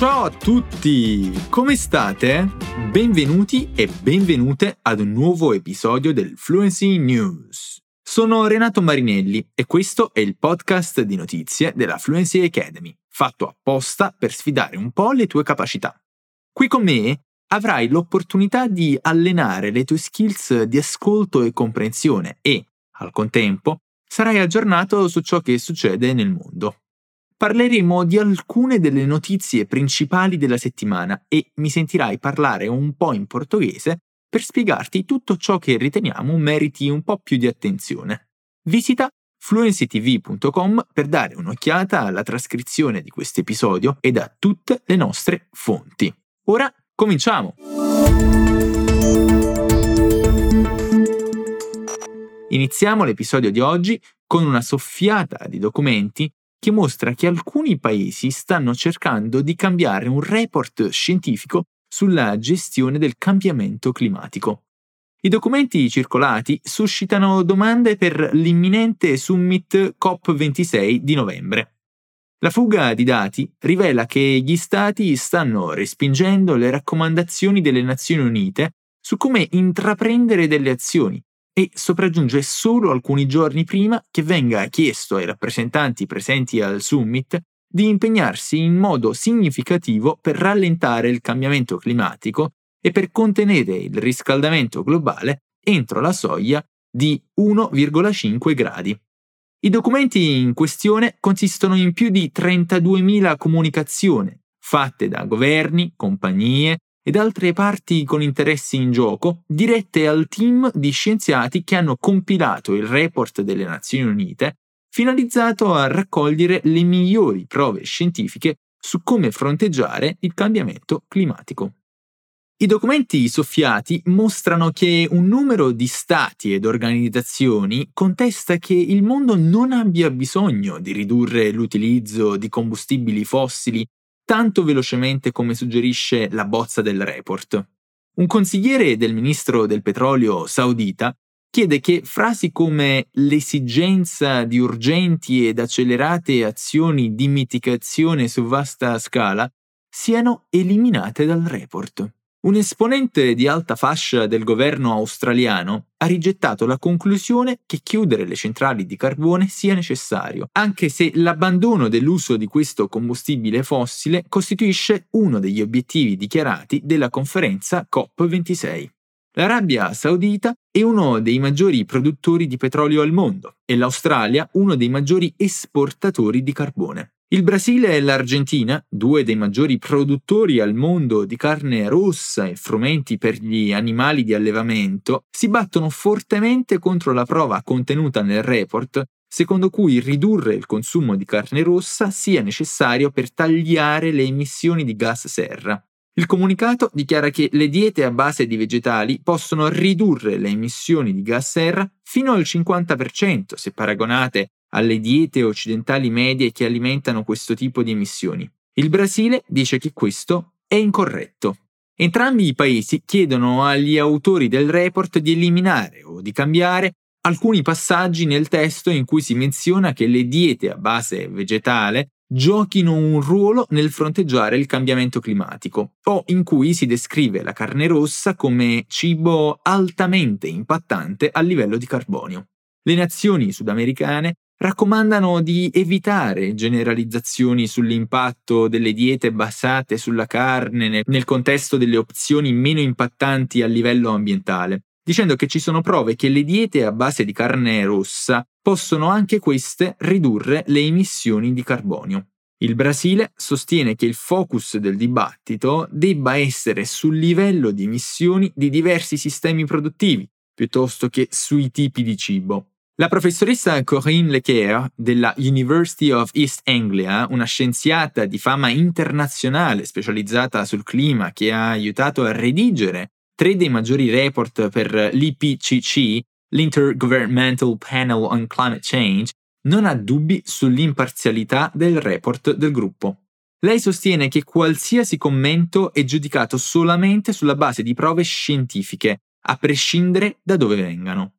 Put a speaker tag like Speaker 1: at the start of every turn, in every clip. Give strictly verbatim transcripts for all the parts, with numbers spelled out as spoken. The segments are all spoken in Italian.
Speaker 1: Ciao a tutti! Come state? Benvenuti e benvenute ad un nuovo episodio del Fluency News. Sono Renato Marinelli e questo è il podcast di notizie della Fluency Academy, fatto apposta per sfidare un po' le tue capacità. Qui con me avrai l'opportunità di allenare le tue skills di ascolto e comprensione e, al contempo, sarai aggiornato su ciò che succede nel mondo. Parleremo di alcune delle notizie principali della settimana e mi sentirai parlare un po' in portoghese per spiegarti tutto ciò che riteniamo meriti un po' più di attenzione. Visita fluency t v punto com per dare un'occhiata alla trascrizione di questo episodio e a tutte le nostre fonti. Ora cominciamo! Iniziamo l'episodio di oggi con una soffiata di documenti che mostra che alcuni paesi stanno cercando di cambiare un report scientifico sulla gestione del cambiamento climatico. I documenti circolati suscitano domande per l'imminente summit COP ventisei di novembre. La fuga di dati rivela che gli stati stanno respingendo le raccomandazioni delle Nazioni Unite su come intraprendere delle azioni e sopraggiunge solo alcuni giorni prima che venga chiesto ai rappresentanti presenti al summit di impegnarsi in modo significativo per rallentare il cambiamento climatico e per contenere il riscaldamento globale entro la soglia di uno virgola cinque gradi. I documenti in questione consistono in più di trentaduemila comunicazioni fatte da governi, compagnie ed altre parti con interessi in gioco, dirette al team di scienziati che hanno compilato il report delle Nazioni Unite, finalizzato a raccogliere le migliori prove scientifiche su come fronteggiare il cambiamento climatico. I documenti soffiati mostrano che un numero di stati ed organizzazioni contesta che il mondo non abbia bisogno di ridurre l'utilizzo di combustibili fossili tanto velocemente come suggerisce la bozza del report. Un consigliere del ministro del petrolio saudita chiede che frasi come l'esigenza di urgenti ed accelerate azioni di mitigazione su vasta scala siano eliminate dal report. Un esponente di alta fascia del governo australiano ha rigettato la conclusione che chiudere le centrali di carbone sia necessario, anche se l'abbandono dell'uso di questo combustibile fossile costituisce uno degli obiettivi dichiarati della conferenza COP ventisei. L'Arabia Saudita è uno dei maggiori produttori di petrolio al mondo e l'Australia uno dei maggiori esportatori di carbone. Il Brasile e l'Argentina, due dei maggiori produttori al mondo di carne rossa e frumenti per gli animali di allevamento, si battono fortemente contro la prova contenuta nel report, secondo cui ridurre il consumo di carne rossa sia necessario per tagliare le emissioni di gas serra. Il comunicato dichiara che le diete a base di vegetali possono ridurre le emissioni di gas serra fino al cinquanta per cento se paragonate alle diete occidentali medie che alimentano questo tipo di emissioni. Il Brasile dice che questo è incorretto. Entrambi i paesi chiedono agli autori del report di eliminare o di cambiare alcuni passaggi nel testo in cui si menziona che le diete a base vegetale giochino un ruolo nel fronteggiare il cambiamento climatico, o in cui si descrive la carne rossa come cibo altamente impattante a livello di carbonio. Le nazioni sudamericane raccomandano di evitare generalizzazioni sull'impatto delle diete basate sulla carne nel contesto delle opzioni meno impattanti a livello ambientale, dicendo che ci sono prove che le diete a base di carne rossa possono anche queste ridurre le emissioni di carbonio. Il Brasile sostiene che il focus del dibattito debba essere sul livello di emissioni di diversi sistemi produttivi, piuttosto che sui tipi di cibo. La professoressa Corinne Lequer della University of East Anglia, una scienziata di fama internazionale specializzata sul clima che ha aiutato a redigere tre dei maggiori report per l'I P C C, l'Intergovernmental Panel on Climate Change, non ha dubbi sull'imparzialità del report del gruppo. Lei sostiene che qualsiasi commento è giudicato solamente sulla base di prove scientifiche, a prescindere da dove vengano.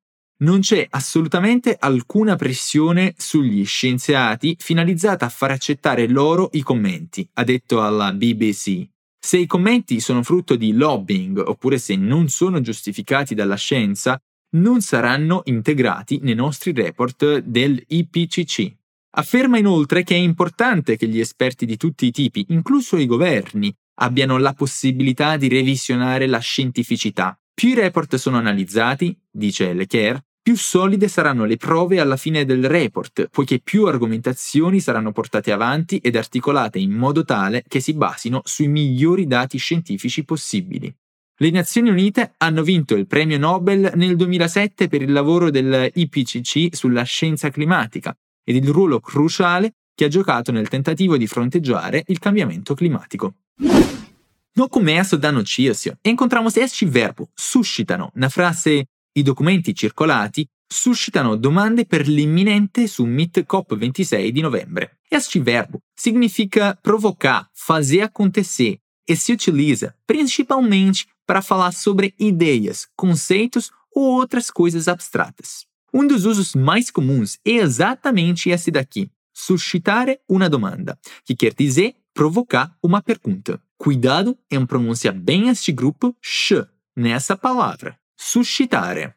Speaker 1: Non c'è assolutamente alcuna pressione sugli scienziati finalizzata a far accettare loro i commenti, ha detto alla B B C. Se i commenti sono frutto di lobbying oppure se non sono giustificati dalla scienza, non saranno integrati nei nostri report del I P C C. Afferma inoltre che è importante che gli esperti di tutti i tipi, incluso i governi, abbiano la possibilità di revisionare la scientificità. Più i report sono analizzati, dice Lecker, più solide saranno le prove alla fine del report, poiché più argomentazioni saranno portate avanti ed articolate in modo tale che si basino sui migliori dati scientifici possibili. Le Nazioni Unite hanno vinto il premio Nobel nel duemilasette per il lavoro del I P C C sulla scienza climatica ed il ruolo cruciale che ha giocato nel tentativo di fronteggiare il cambiamento climatico. No começo da notícia, encontramos este verbo, suscitano, na frase "I documenti circolati suscitano domande per l'imminente Summit COP ventisei di novembre". Este verbo significa provocar, fazer acontecer e se utiliza principalmente para falar sobre ideias, conceitos ou outras coisas abstratas. Um dos usos mais comuns é exatamente esse daqui, suscitare una domanda, que quer dizer provocar uma pergunta. Cuidado em pronunciar bem este grupo sh nessa palavra, suscitare.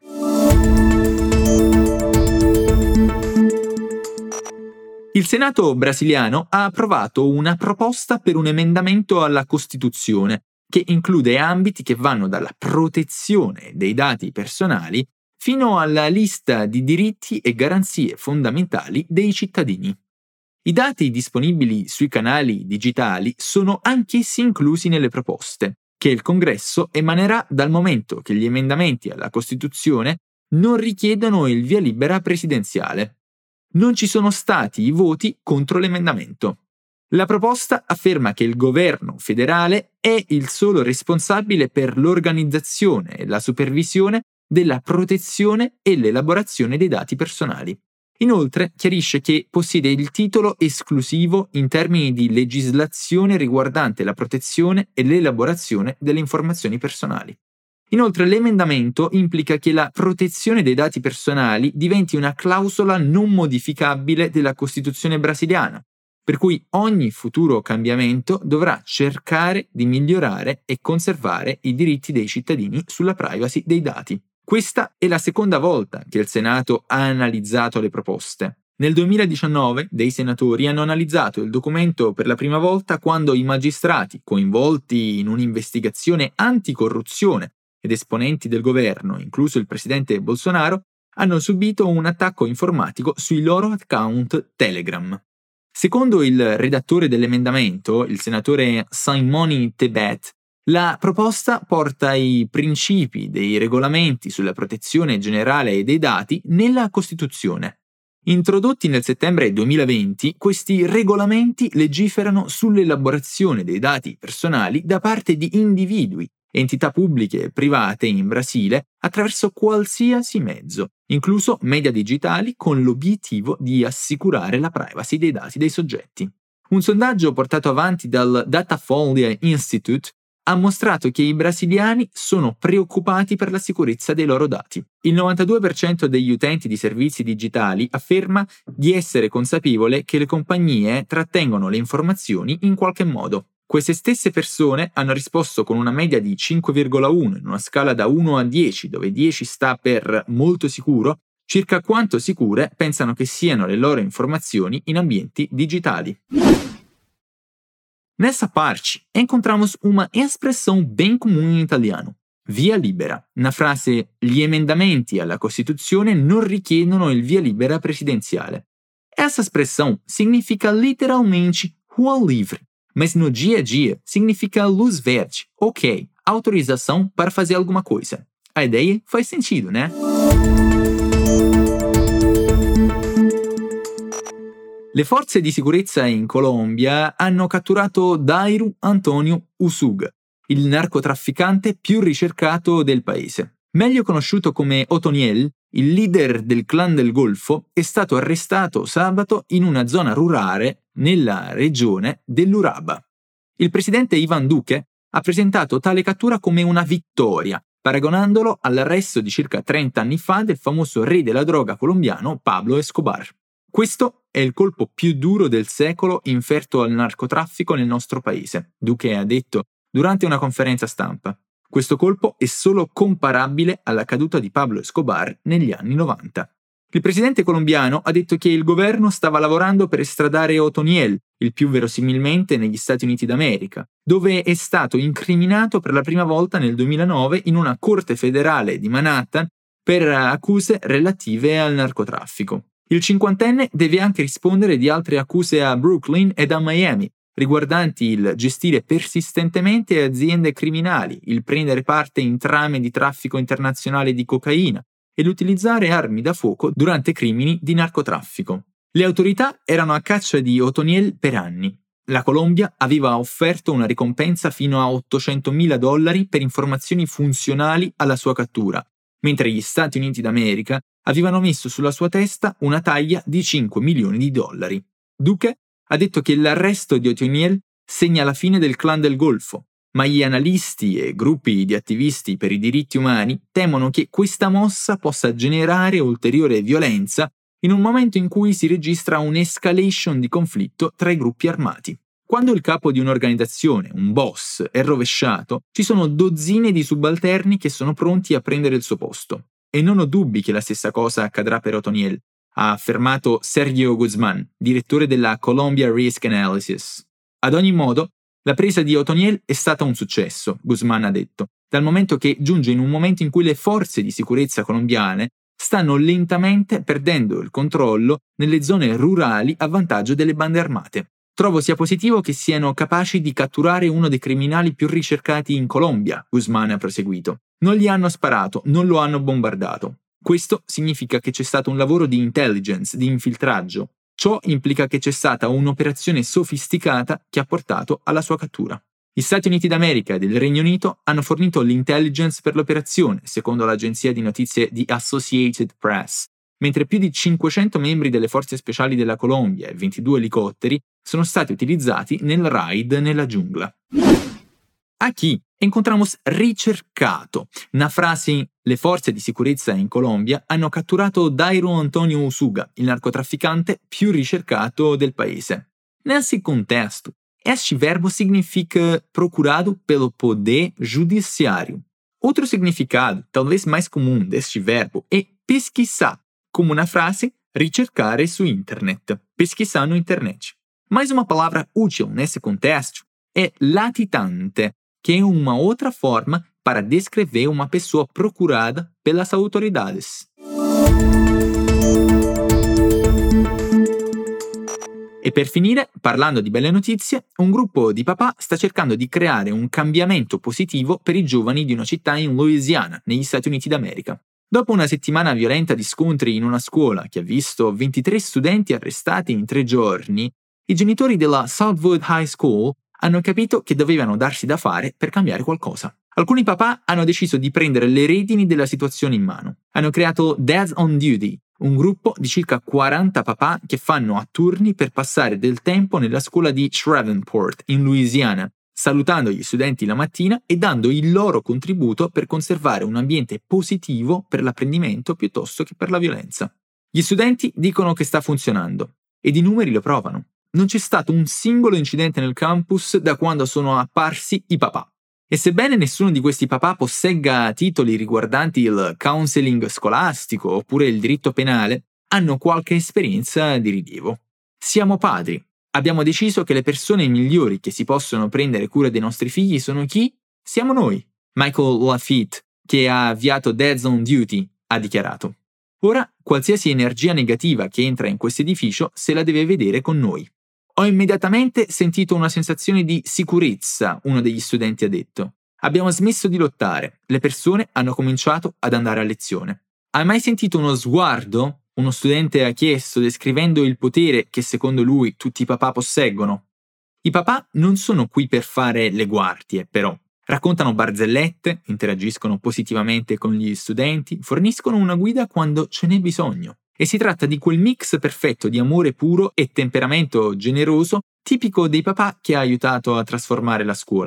Speaker 1: Il Senato brasiliano ha approvato una proposta per un emendamento alla Costituzione che include ambiti che vanno dalla protezione dei dati personali fino alla lista di diritti e garanzie fondamentali dei cittadini. I dati disponibili sui canali digitali sono anch'essi inclusi nelle proposte, che il Congresso emanerà dal momento che gli emendamenti alla Costituzione non richiedono il via libera presidenziale. Non ci sono stati i voti contro l'emendamento. La proposta afferma che il governo federale è il solo responsabile per l'organizzazione e la supervisione della protezione e l'elaborazione dei dati personali. Inoltre chiarisce che possiede il titolo esclusivo in termini di legislazione riguardante la protezione e l'elaborazione delle informazioni personali. Inoltre l'emendamento implica che la protezione dei dati personali diventi una clausola non modificabile della Costituzione brasiliana, per cui ogni futuro cambiamento dovrà cercare di migliorare e conservare i diritti dei cittadini sulla privacy dei dati. Questa è la seconda volta che il Senato ha analizzato le proposte. Nel duemiladiciannove dei senatori hanno analizzato il documento per la prima volta quando i magistrati coinvolti in un'investigazione anticorruzione ed esponenti del governo, incluso il presidente Bolsonaro, hanno subito un attacco informatico sui loro account Telegram. Secondo il redattore dell'emendamento, il senatore Simone Tebet, la proposta porta i principi dei regolamenti sulla protezione generale dei dati nella Costituzione. Introdotti nel settembre duemilaventi, questi regolamenti legiferano sull'elaborazione dei dati personali da parte di individui, entità pubbliche e private in Brasile attraverso qualsiasi mezzo, incluso media digitali, con l'obiettivo di assicurare la privacy dei dati dei soggetti. Un sondaggio portato avanti dal Datafolha Institute ha mostrato che i brasiliani sono preoccupati per la sicurezza dei loro dati. Il novantadue per cento degli utenti di servizi digitali afferma di essere consapevole che le compagnie trattengono le informazioni in qualche modo. Queste stesse persone hanno risposto con una media di cinque virgola uno in una scala da uno a dieci, dove dieci sta per molto sicuro, circa quanto sicure pensano che siano le loro informazioni in ambienti digitali. Nessa parte, encontramos uma expressão bem comum in italiano, via libera. Na frase "Gli emendamenti alla Costituzione non richiedono il via libera presidenziale". Essa expressão significa literalmente rua livre, mas no dia a dia significa luz verde, ok, autorização para fazer alguma coisa. A ideia faz sentido, né? Le forze di sicurezza in Colombia hanno catturato Dairo Antonio Usuga, il narcotrafficante più ricercato del paese. Meglio conosciuto come Otoniel, il leader del clan del Golfo, è stato arrestato sabato in una zona rurale nella regione dell'Uraba. Il presidente Iván Duque ha presentato tale cattura come una vittoria, paragonandolo all'arresto di circa trenta anni fa del famoso re della droga colombiano Pablo Escobar. Questo è il colpo più duro del secolo inferto al narcotraffico nel nostro paese, Duque ha detto durante una conferenza stampa. Questo colpo è solo comparabile alla caduta di Pablo Escobar negli anni novanta. Il presidente colombiano ha detto che il governo stava lavorando per estradare Otoniel, il più verosimilmente negli Stati Uniti d'America, dove è stato incriminato per la prima volta nel duemilanove in una corte federale di Manhattan per accuse relative al narcotraffico. Il cinquantenne deve anche rispondere di altre accuse a Brooklyn ed a Miami, riguardanti il gestire persistentemente aziende criminali, il prendere parte in trame di traffico internazionale di cocaina e l'utilizzare armi da fuoco durante crimini di narcotraffico. Le autorità erano a caccia di Otoniel per anni. La Colombia aveva offerto una ricompensa fino a ottocentomila dollari per informazioni funzionali alla sua cattura, mentre gli Stati Uniti d'America avevano messo sulla sua testa una taglia di cinque milioni di dollari. Duque ha detto che l'arresto di Otoniel segna la fine del clan del Golfo, ma gli analisti e gruppi di attivisti per i diritti umani temono che questa mossa possa generare ulteriore violenza in un momento in cui si registra un'escalation di conflitto tra i gruppi armati. Quando il capo di un'organizzazione, un boss, è rovesciato, ci sono dozzine di subalterni che sono pronti a prendere il suo posto. E non ho dubbi che la stessa cosa accadrà per Otoniel, ha affermato Sergio Guzman, direttore della Colombia Risk Analysis. Ad ogni modo, la presa di Otoniel è stata un successo, Guzman ha detto, dal momento che giunge in un momento in cui le forze di sicurezza colombiane stanno lentamente perdendo il controllo nelle zone rurali a vantaggio delle bande armate. Trovo sia positivo che siano capaci di catturare uno dei criminali più ricercati in Colombia, Guzman ha proseguito. Non gli hanno sparato, non lo hanno bombardato. Questo significa che c'è stato un lavoro di intelligence, di infiltraggio. Ciò implica che c'è stata un'operazione sofisticata che ha portato alla sua cattura. Gli Stati Uniti d'America e del Regno Unito hanno fornito l'intelligence per l'operazione, secondo l'agenzia di notizie di Associated Press, mentre più di cinquecento membri delle forze speciali della Colombia e ventidue elicotteri sono stati utilizzati nel raid nella giungla. Aquí encontramos ricercato. Na frase le forze di sicurezza in Colombia hanno catturato Dairo Antonio Usuga, il narcotrafficante più ricercato del paese. Nesse contesto, este verbo significa procurado pelo poder judiciário. Outro significado, talvez mais comum deste verbo, é pesquisar, como na frase ricercare su internet, pesquisar no internet. Mais uma palavra útil nesse contexto é latitante, que é uma outra forma para descrever uma pessoa procurada pelas autoridades. E per finire, parlando di belle notizie, un gruppo di papà sta cercando di creare un cambiamento positivo per i giovani di una città in Louisiana, negli Stati Uniti d'America. Dopo una settimana violenta di scontri in una scuola che ha visto ventitré studenti arrestati in tre giorni, i genitori della Southwood High School hanno capito che dovevano darsi da fare per cambiare qualcosa. Alcuni papà hanno deciso di prendere le redini della situazione in mano. Hanno creato Dads on Duty, un gruppo di circa quaranta papà che fanno a turni per passare del tempo nella scuola di Shreveport, in Louisiana, salutando gli studenti la mattina e dando il loro contributo per conservare un ambiente positivo per l'apprendimento piuttosto che per la violenza. Gli studenti dicono che sta funzionando ed i numeri lo provano. Non c'è stato un singolo incidente nel campus da quando sono apparsi i papà. E sebbene nessuno di questi papà possegga titoli riguardanti il counseling scolastico oppure il diritto penale, hanno qualche esperienza di rilievo. Siamo padri. Abbiamo deciso che le persone migliori che si possono prendere cura dei nostri figli sono chi? Siamo noi. Michael Lafitte, che ha avviato Dads on Duty, ha dichiarato. Ora, qualsiasi energia negativa che entra in questo edificio se la deve vedere con noi. Ho immediatamente sentito una sensazione di sicurezza, uno degli studenti ha detto. Abbiamo smesso di lottare, le persone hanno cominciato ad andare a lezione. Hai mai sentito uno sguardo? Uno studente ha chiesto, descrivendo il potere che secondo lui tutti i papà posseggono. I papà non sono qui per fare le guardie, però. Raccontano barzellette, interagiscono positivamente con gli studenti, forniscono una guida quando ce n'è bisogno. E si tratta di quel mix perfetto di amore puro e temperamento generoso tipico dei papà che ha aiutato a trasformare la scuola.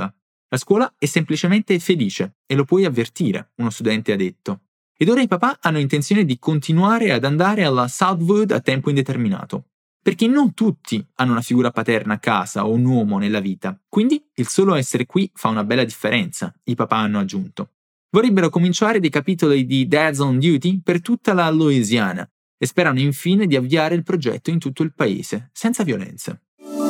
Speaker 1: La scuola è semplicemente felice e lo puoi avvertire, uno studente ha detto. Ed ora i papà hanno intenzione di continuare ad andare alla Southwood a tempo indeterminato. Perché non tutti hanno una figura paterna a casa o un uomo nella vita, quindi il solo essere qui fa una bella differenza, i papà hanno aggiunto. Vorrebbero cominciare dei capitoli di Dads on Duty per tutta la Louisiana e sperano infine di avviare il progetto in tutto il paese, senza violenza.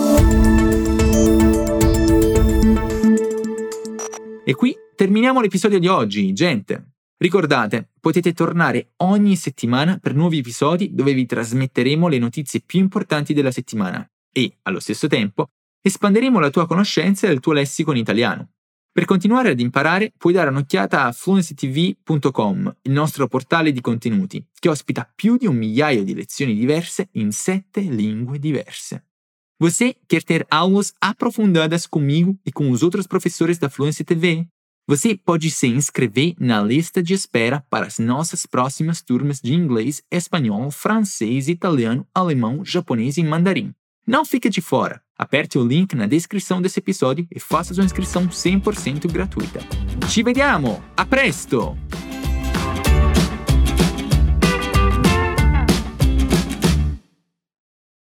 Speaker 1: E qui terminiamo l'episodio di oggi, gente. Ricordate, potete tornare ogni settimana per nuovi episodi dove vi trasmetteremo le notizie più importanti della settimana e, allo stesso tempo, espanderemo la tua conoscenza e il tuo lessico in italiano. Per continuare ad imparare, puoi dare un'occhiata a fluency t v punto com, il nostro portale di contenuti, che ospita più di un migliaio di lezioni diverse in sette lingue diverse. Você quer ter aulas aprofundadas comigo e com os outros professores da Fluency T V? Você pode se inscrever na lista de espera para as nossas próximas turmas de inglês, espanhol, francês, italiano, alemão, japonês e mandarim. Não fique de fora. Aperte o link na descrição desse episódio e faça sua inscrição cem por cento gratuita. Ci vediamo! A presto!